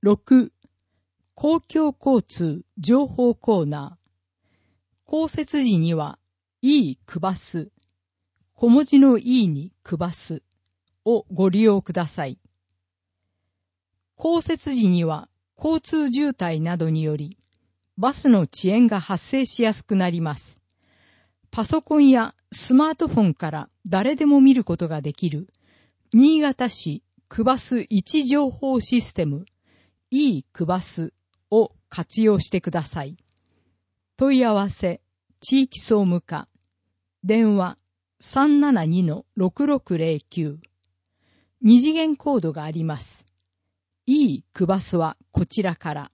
6、公共交通情報コーナー。降雪時には、いくばす、小文字のいにくばすをご利用ください。降雪時には、交通渋滞などにより、バスの遅延が発生しやすくなります。パソコンやスマートフォンから誰でも見ることができる、新潟市区バス位置情報システム、区バスを活用してください。問い合わせ、地域総務課、電話 372-6609。二次元コードがあります。区バスはこちらから。